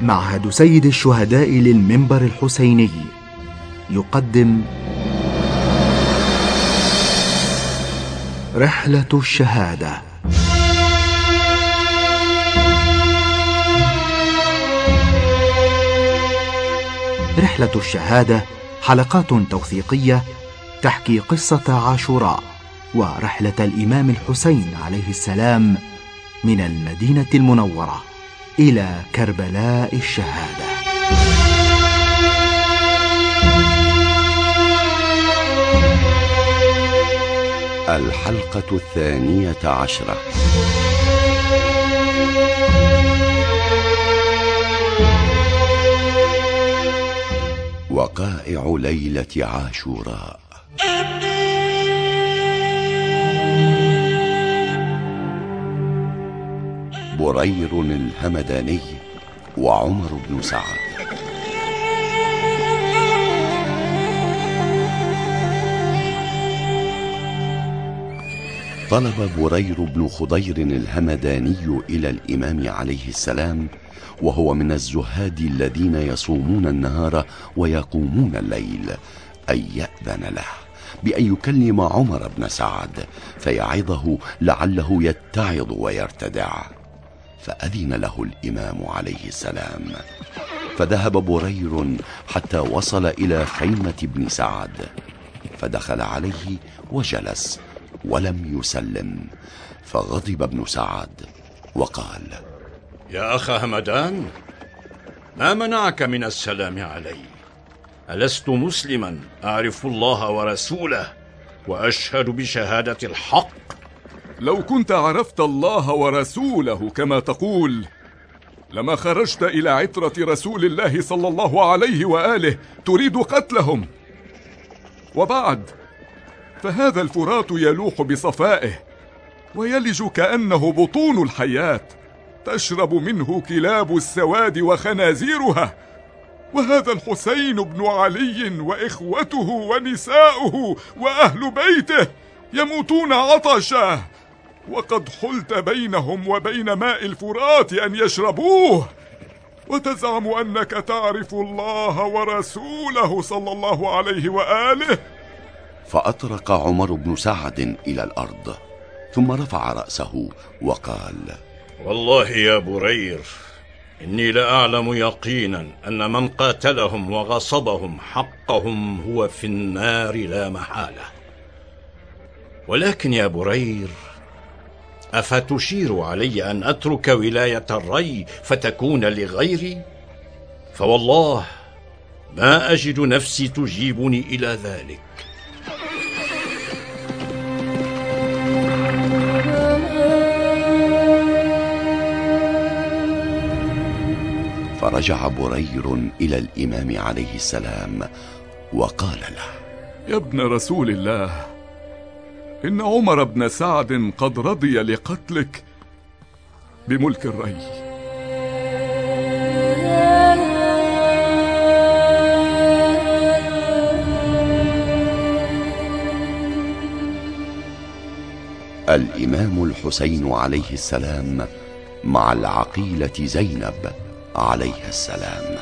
معهد سيد الشهداء للمنبر الحسيني يقدم رحلة الشهادة. رحلة الشهادة حلقات توثيقية تحكي قصة عاشوراء ورحلة الإمام الحسين عليه السلام من المدينة المنورة إلى كربلاء الشهادة. الحلقة 12. وقائع ليلة عاشوراء. برير الهمداني وعمر بن سعد. طلب برير بن خضير الهمداني إلى الإمام عليه السلام، وهو من الزهاد الذين يصومون النهار ويقومون الليل، أن يأذن له بأن يكلم عمر بن سعد فيعظه لعله يتعظ ويرتدع. فأذن له الإمام عليه السلام، فذهب برير حتى وصل إلى خيمة ابن سعد، فدخل عليه وجلس ولم يسلم، فغضب ابن سعد وقال: يا أخ همدان، ما منعك من السلام علي؟ ألست مسلما أعرف الله ورسوله وأشهد بشهادة الحق؟ لو كنت عرفت الله ورسوله كما تقول لما خرجت إلى عترة رسول الله صلى الله عليه وآله تريد قتلهم. وبعد، فهذا الفرات يلوح بصفائه ويلج كأنه بطون الحياة تشرب منه كلاب السواد وخنازيرها، وهذا الحسين بن علي وإخوته ونساؤه وأهل بيته يموتون عطشا، وقد حلت بينهم وبين ماء الفرات أن يشربوه، وتزعم أنك تعرف الله ورسوله صلى الله عليه وآله. فأطرق عمر بن سعد إلى الأرض، ثم رفع رأسه وقال: والله يا برير، إني لأعلم يقينا أن من قاتلهم وغصبهم حقهم هو في النار لا محالة. ولكن يا برير، أفتشير علي أن أترك ولاية الري فتكون لغيري؟ فوالله ما أجد نفسي تجيبني إلى ذلك. فرجع برير إلى الإمام عليه السلام وقال له: يا ابن رسول الله، إن عمر بن سعد قد رضي لقتلك بملك الري. الإمام الحسين عليه السلام مع العقيلة زينب عليه السلام.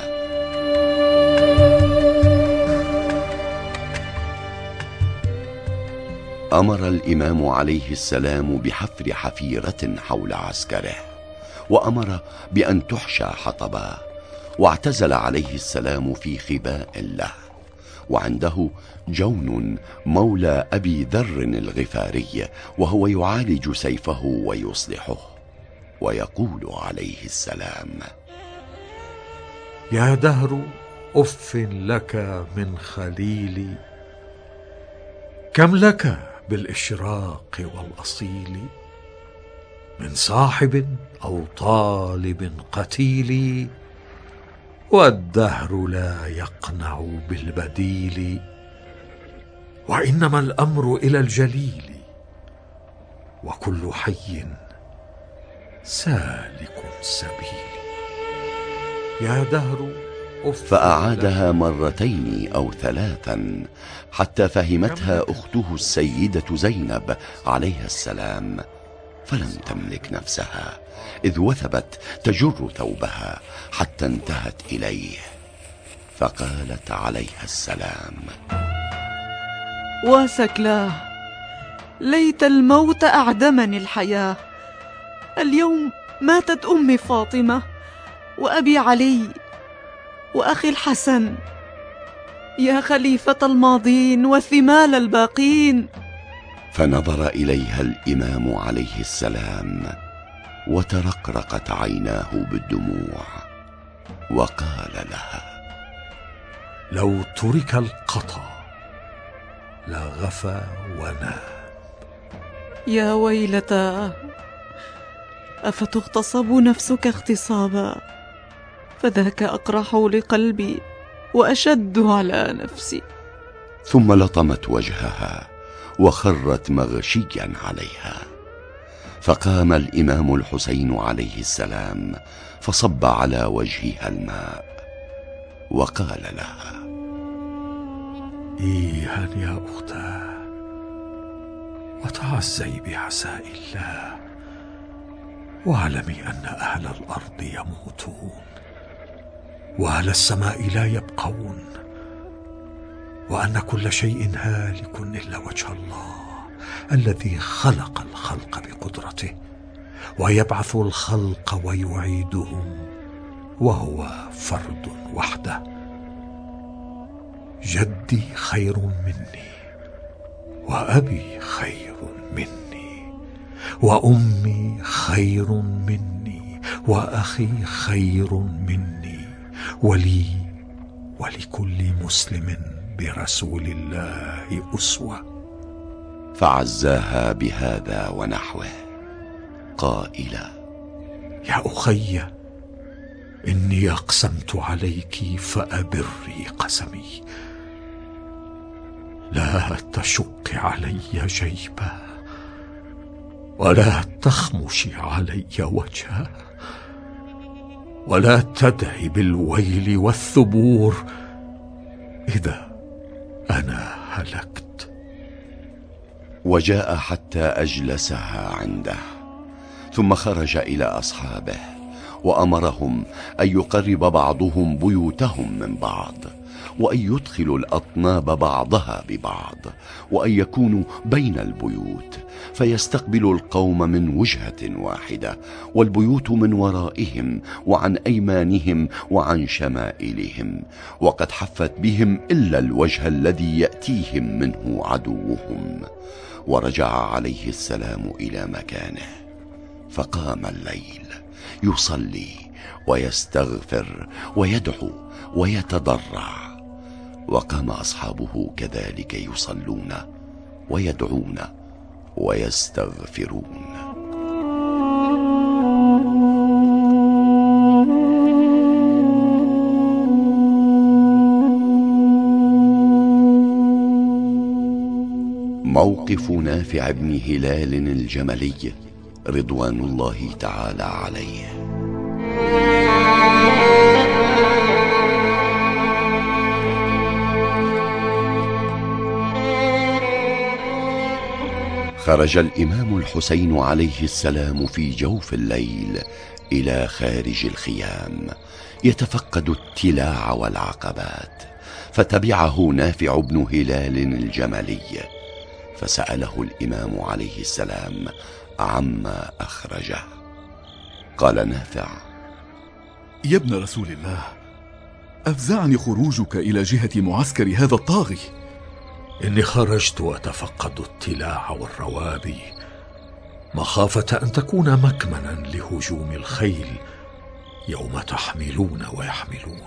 أمر الإمام عليه السلام بحفر حفيرة حول عسكره، وأمر بأن تحشى حطبا، واعتزل عليه السلام في خباء له، وعنده جون مولى أبي ذر الغفاري، وهو يعالج سيفه ويصلحه، ويقول عليه السلام: يا دهر أف لك من خليلي، كم لك بالإشراق والأصيل، من صاحب أو طالب قتيل، والدهر لا يقنع بالبديل، وإنما الأمر إلى الجليل، وكل حي سالك سبيل. يا دهر فأعادها مرتين أو ثلاثا حتى فهمتها أخته السيدة زينب عليها السلام، فلم تملك نفسها، إذ وثبت تجر ثوبها حتى انتهت إليه، فقالت عليها السلام: وسكلاه، ليت الموت أعدمني الحياة. اليوم ماتت أمي فاطمة وأبي علي وأخي الحسن، يا خليفة الماضين وثمال الباقين. فنظر إليها الإمام عليه السلام وترقرقت عيناه بالدموع، وقال لها: لو ترك القطا لغفى وناب. يا ويلتاه، أفتغتصب نفسك اغتصابا؟ فذاك أقرح لقلبي وأشد على نفسي. ثم لطمت وجهها وخرت مغشيا عليها. فقام الإمام الحسين عليه السلام فصب على وجهها الماء وقال لها: إيها يا أختاه، وتعزي بعزاء الله، واعلمي أن أهل الأرض يموتون وأهل السماء لا يبقون، وأن كل شيء هالك إلا وجه الله الذي خلق الخلق بقدرته، ويبعث الخلق ويعيدهم، وهو فرد وحده. جدي خير مني، وأبي خير مني، وأمي خير مني، وأخي خير مني، ولي ولكل مسلم برسول الله أسوة. فعزاها بهذا ونحوه قائلا: يا أخي، إني أقسمت عليك فأبري قسمي، لا تشق علي جيبا، ولا تخمشي علي وجها، ولا تدعي بالويل والثبور إذا أنا هلكت. وجاء حتى أجلسها عنده، ثم خرج إلى أصحابه وأمرهم أن يقرب بعضهم بيوتهم من بعض، وأن يدخلوا الأطناب بعضها ببعض، وأن يكونوا بين البيوت، فيستقبلوا القوم من وجهة واحدة، والبيوت من ورائهم وعن أيمانهم وعن شمائلهم، وقد حفت بهم إلا الوجه الذي يأتيهم منه عدوهم. ورجع عليه السلام إلى مكانه، فقام الليل يصلي ويستغفر ويدعو ويتضرع، وقام أصحابه كذلك يصلون ويدعون ويستغفرون. موقف نافع بن هلال الجملي رضوان الله تعالى عليه. خرج الإمام الحسين عليه السلام في جوف الليل إلى خارج الخيام يتفقد التلاع والعقبات، فتبعه نافع بن هلال الجملي، فسأله الإمام عليه السلام عما أخرجه. قال نافع: يا ابن رسول الله، أفزعني خروجك إلى جهة معسكر هذا الطاغي. إني خرجت أتفقد التلاع والروابي مخافة أن تكون مكمنا لهجوم الخيل يوم تحملون ويحملون.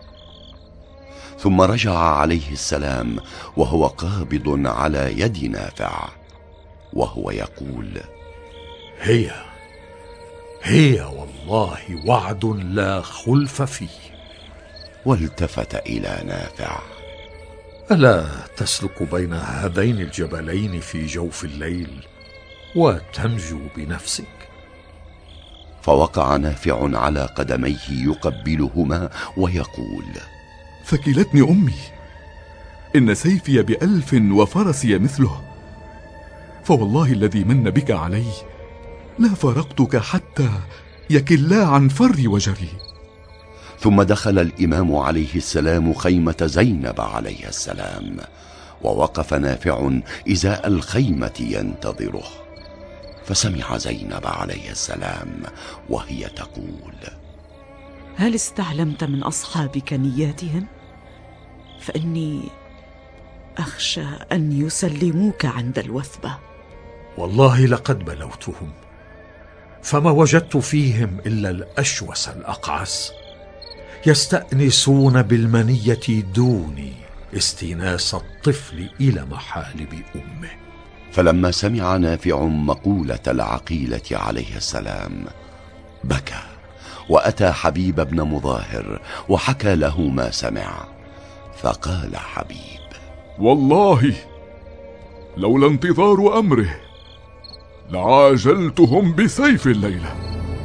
ثم رجع عليه السلام وهو قابض على يد نافع وهو يقول: هي والله وعد لا خلف فيه. والتفت إلى نافع: ألا تسلك بين هذين الجبلين في جوف الليل وتنجو بنفسك؟ فوقع نافع على قدميه يقبلهما ويقول: ثكلتني أمي، إن سيفي ب1000 وفرسي مثله، فوالله الذي من بك علي لا فارقتك حتى يكلا عن فري وجري. ثم دخل الإمام عليه السلام خيمة زينب عليه السلام، ووقف نافع إزاء الخيمة ينتظره، فسمع زينب عليه السلام وهي تقول: هل استعلمت من أصحابك نياتهم؟ فإني أخشى أن يسلموك عند الوثبة. والله لقد بلوتهم، فما وجدت فيهم إلا الأشوس الأقعس، يستأنسون بالمنية دوني استئناس الطفل إلى محالب أمه. فلما سمع نافع مقولة العقيلة عليه السلام بكى، وأتى حبيب بن مظاهر وحكى له ما سمع، فقال حبيب: والله لولا انتظار أمره لعاجلتهم بسيف الليلة.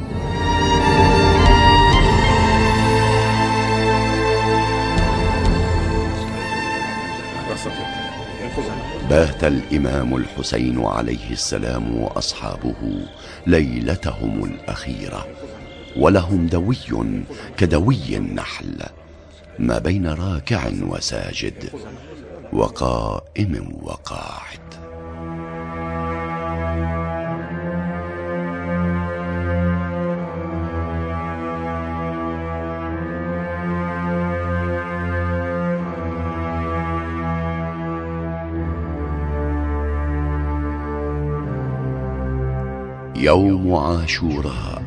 بات الإمام الحسين عليه السلام وأصحابه ليلتهم الأخيرة، ولهم دوي كدوي النحل، ما بين راكع وساجد وقائم وقاعد. يوم عاشوراء.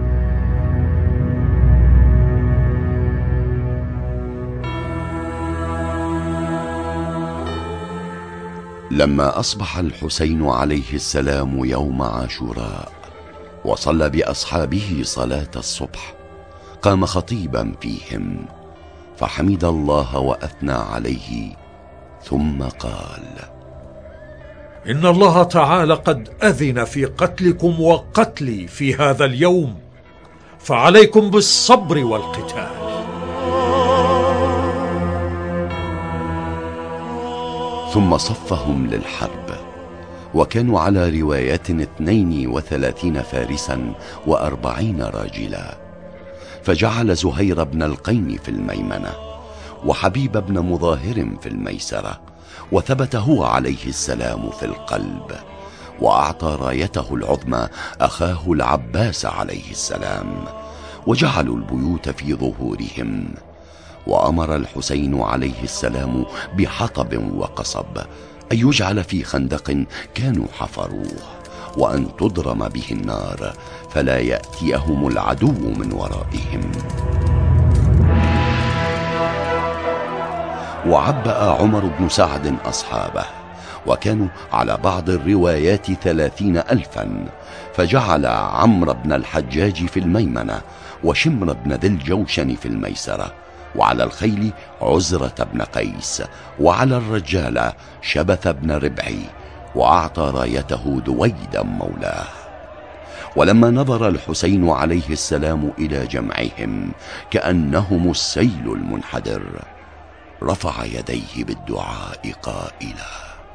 لما أصبح الحسين عليه السلام يوم عاشوراء وصلى بأصحابه صلاة الصبح، قام خطيبا فيهم فحمد الله وأثنى عليه، ثم قال: إن الله تعالى قد أذن في قتلكم وقتلي في هذا اليوم، فعليكم بالصبر والقتال. ثم صفهم للحرب، وكانوا على روايات 32 فارسا و40 راجلا، فجعل زهير بن القين في الميمنة، وحبيب بن مظاهر في الميسرة، وثبت هو عليه السلام في القلب، وأعطى رايته العظمى أخاه العباس عليه السلام، وجعلوا البيوت في ظهورهم. وأمر الحسين عليه السلام بحطب وقصب أن يجعل في خندق كانوا حفروه، وأن تضرم به النار فلا يأتيهم العدو من ورائهم. وعبأ عمر بن سعد أصحابه، وكانوا على بعض الروايات 30,000، فجعل عمرو بن الحجاج في الميمنة، وشمر بن ذي الجوشن في الميسرة، وعلى الخيل عزرة بن قيس، وعلى الرجال شبث بن ربعي، وأعطى رايته دويدا مولاه. ولما نظر الحسين عليه السلام إلى جمعهم كأنهم السيل المنحدر، رفع يديه بالدعاء قائلا: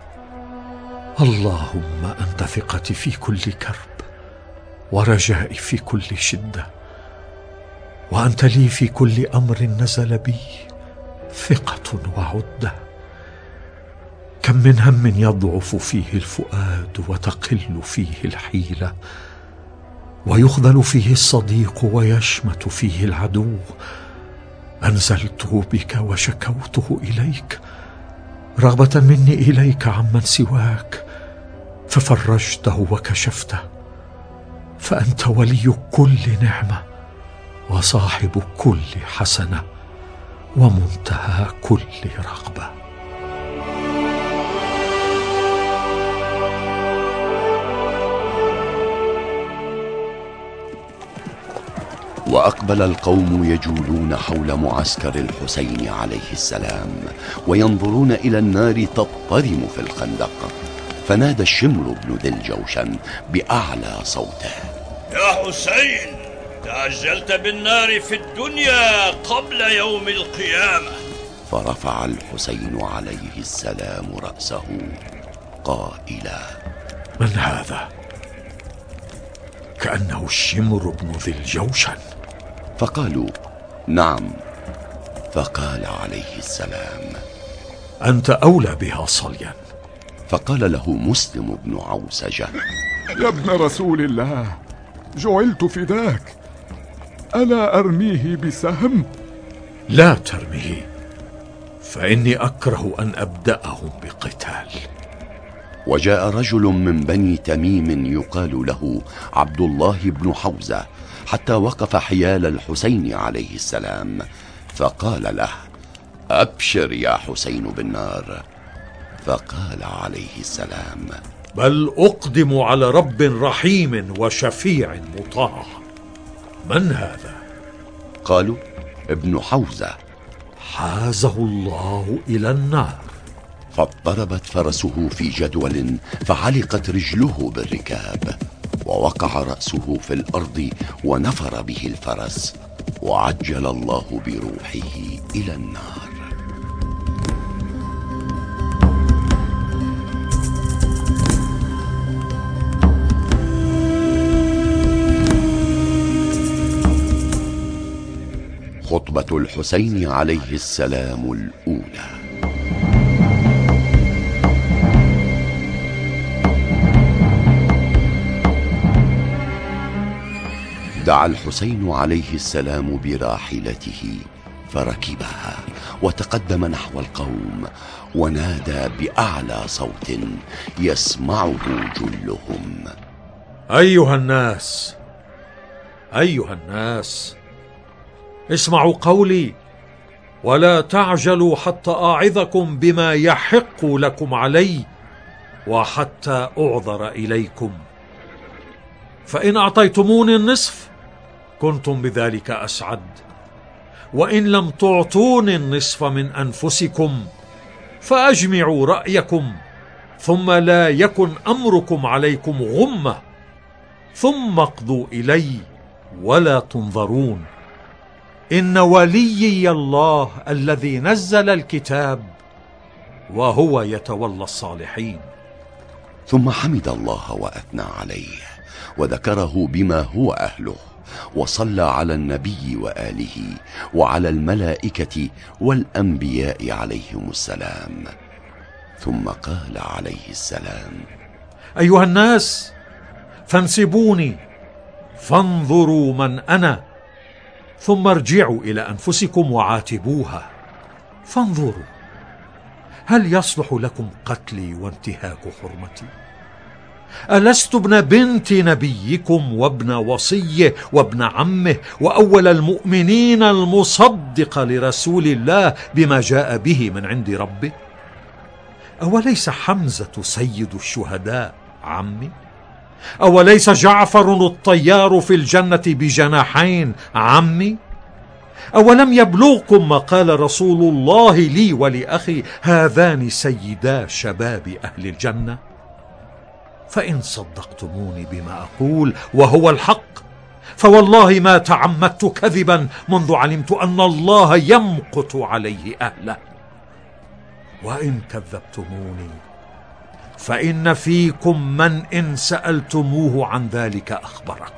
اللهم أنت ثقتي في كل كرب، ورجائي في كل شدة، وأنت لي في كل أمر نزل بي ثقة وعدة. كم من هم يضعف فيه الفؤاد وتقل فيه الحيلة، ويخذل فيه الصديق ويشمت فيه العدو. أنزلته بك وشكوته إليك رغبة مني إليك عمن سواك، ففرجته وكشفته، فأنت ولي كل نعمة، وصاحب كل حسنة، ومنتهى كل رغبة. وأقبل القوم يجولون حول معسكر الحسين عليه السلام، وينظرون إلى النار تضطرم في الخندق، فنادى الشمر بن ذي الجوشن بأعلى صوته: يا حسين، تعجلت بالنار في الدنيا قبل يوم القيامة. فرفع الحسين عليه السلام رأسه قائلا: من هذا؟ كأنه الشمر بن ذي الجوشن. فقالوا: نعم. فقال عليه السلام: أنت أولى بها صليا. فقال له مسلم بن عوسجة: يا ابن رسول الله، جعلت فداك، ألا أرميه بسهم؟ لا ترميه، فإني أكره أن أبدأهم بقتال. وجاء رجل من بني تميم يقال له عبد الله بن حوزة حتى وقف حيال الحسين عليه السلام، فقال له: أبشر يا حسين بالنار. فقال عليه السلام: بل أقدم على رب رحيم وشفيع مطاع. من هذا؟ قالوا: ابن حوزة. حازه الله إلى النار. فاضطربت فرسه في جدول، فعلقت رجله بالركاب، ووقع رأسه في الأرض ونفر به الفرس، وعجل الله بروحه إلى النار. خطبة الحسين عليه السلام الأولى. دعا الحسين عليه السلام براحلته فركبها، وتقدم نحو القوم، ونادى بأعلى صوت يسمعه جلهم: أيها الناس، أيها الناس، اسمعوا قولي، ولا تعجلوا حتى أعظكم بما يحق لكم علي، وحتى أعذر إليكم. فإن أعطيتموني النصف كنتم بذلك أسعد، وإن لم تعطوني النصف من أنفسكم فأجمعوا رأيكم، ثم لا يكن أمركم عليكم غمة، ثم اقضوا إلي ولا تنظرون. إن وليي الله الذي نزل الكتاب، وهو يتولى الصالحين. ثم حمد الله وأثنى عليه، وذكره بما هو أهله، وصلى على النبي وآله وعلى الملائكة والأنبياء عليهم السلام. ثم قال عليه السلام: أيها الناس، فانسبوني فانظروا من أنا، ثم ارجعوا إلى أنفسكم وعاتبوها، فانظروا هل يصلح لكم قتلي وانتهاك حرمتي؟ ألست ابن بنت نبيكم وابن وصيه وابن عمه وأول المؤمنين المصدق لرسول الله بما جاء به من عند ربه؟ أوليس حمزة سيد الشهداء عمي؟ أوليس جعفر الطيار في الجنة بجناحين عمي؟ أولم يبلغكم ما قال رسول الله لي ولأخي: هذان سيدا شباب أهل الجنة؟ فإن صدقتموني بما أقول وهو الحق، فوالله ما تعمدت كذبا منذ علمت أن الله يمقت عليه أهله. وإن كذبتموني فإن فيكم من إن سألتموه عن ذلك أخبركم.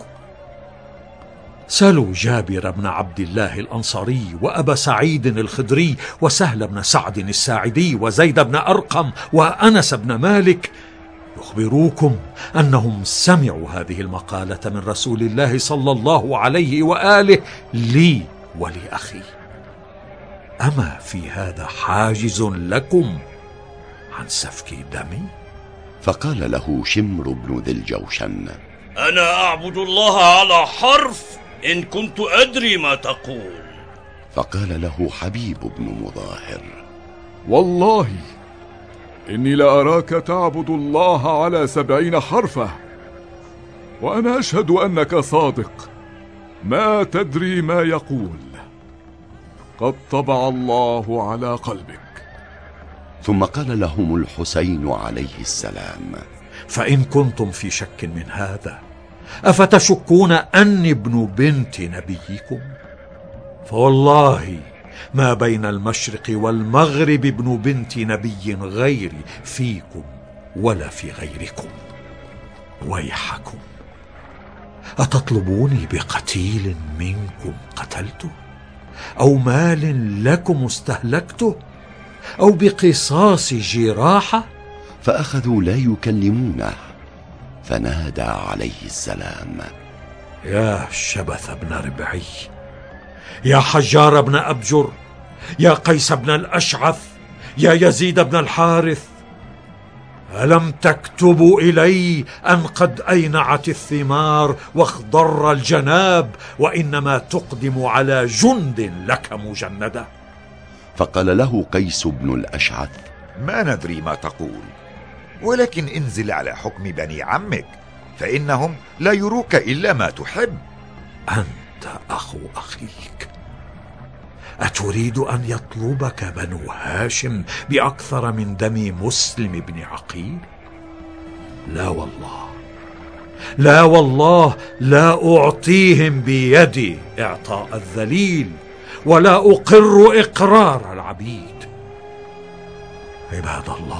سألوا جابر بن عبد الله الأنصاري، وأبا سعيد الخدري، وسهل بن سعد الساعدي، وزيد بن أرقم، وأنس بن مالك، يخبروكم أنهم سمعوا هذه المقالة من رسول الله صلى الله عليه وآله لي ولأخي. أما في هذا حاجز لكم عن سفك دمي؟ فقال له شمر بن ذي الجوشن: أنا أعبد الله على حرف إن كنت أدري ما تقول. فقال له حبيب بن مظاهر: والله إني لأراك تعبد الله على 70 حرفة، وأنا أشهد أنك صادق، ما تدري ما يقول، قد طبع الله على قلبك. ثم قال لهم الحسين عليه السلام: فإن كنتم في شك من هذا، أفتشكون أني ابن بنت نبيكم؟ فوالله ما بين المشرق والمغرب ابن بنت نبي غيري فيكم ولا في غيركم. ويحكم، أتطلبوني بقتيل منكم قتلته، أو مال لكم استهلكته، أو بقصاص جراحة؟ فأخذوا لا يكلمونه، فنادى عليه السلام: يا شبث بن ربعي، يا حجار بن أبجر، يا قيس بن الأشعث، يا يزيد بن الحارث، ألم تكتبوا إلي أن قد أينعت الثمار واخضر الجناب، وإنما تقدم على جند لك مجندة؟ فقال له قيس بن الأشعث: ما ندري ما تقول، ولكن انزل على حكم بني عمك، فإنهم لا يروك إلا ما تحب. أنت أخو أخيك، أتريد أن يطلبك بنو هاشم بأكثر من دم مسلم بن عقيل؟ لا والله، لا والله، لا أعطيهم بيدي إعطاء الذليل، ولا أقر إقرار العبيد. عباد الله،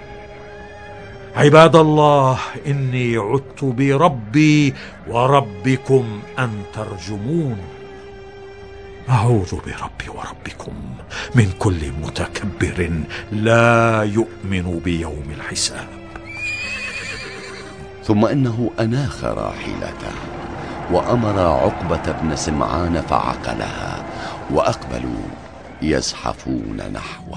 عباد الله، إني عدت بربي وربكم أن ترجمون. أعوذ بربي وربكم من كل متكبر لا يؤمن بيوم الحساب. ثم إنه أناخ راحلته، وأمر عقبة بن سمعان فعقلها، وأقبلوا يزحفون نحوه.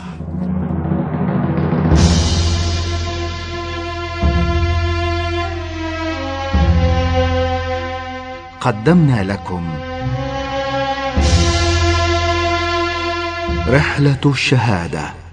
قدمنا لكم رحلة الشهادة